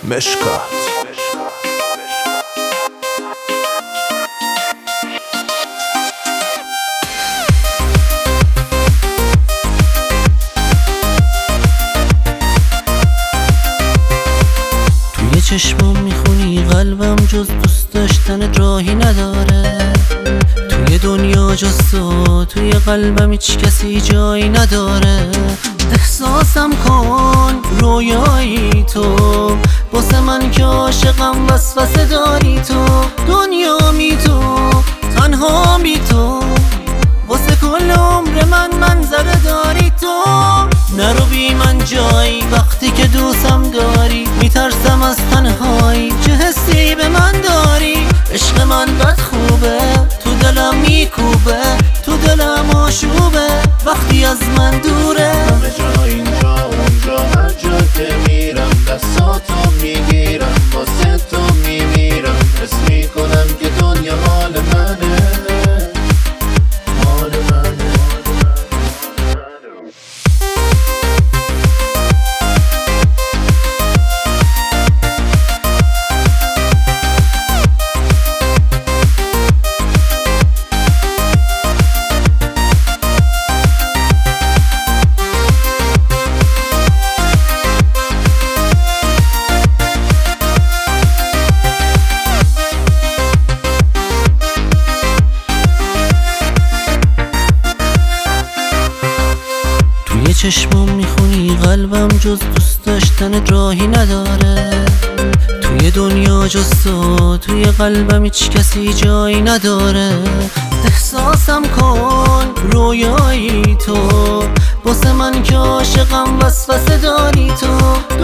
مشکات. توی چشمم میخونی قلبم جز دوست داشتن راهی نداره. توی دنیا جز تو توی قلبم هیچ کسی جایی نداره. احساسم کن رویایی تو واسه من که عاشقم وسوسه داری تو. دنیا می تو تنها می تو واسه کل عمر من منظره داری تو. نرو بی من جایی وقتی که دوستم داری. میترسم از تنهایی چه حسی به من داری. عشق من بد خوبه تو دلم میکوبه تو دلم آشوبه وقتی از من دوره. همه جا اینجا اونجا هر جا که میرم دستاتو میگیرم واسه تو میمیرم. حس میکنم که دنیا مال منه مال منه. توی چشمم میخونی قلبم جز دوست داشتن راهی نداره. توی دنیا جز تو توی قلبم هیچ کسی جایی نداره. احساسم کن رویایی تو واسه من که عاشقم وسوسه داری تو.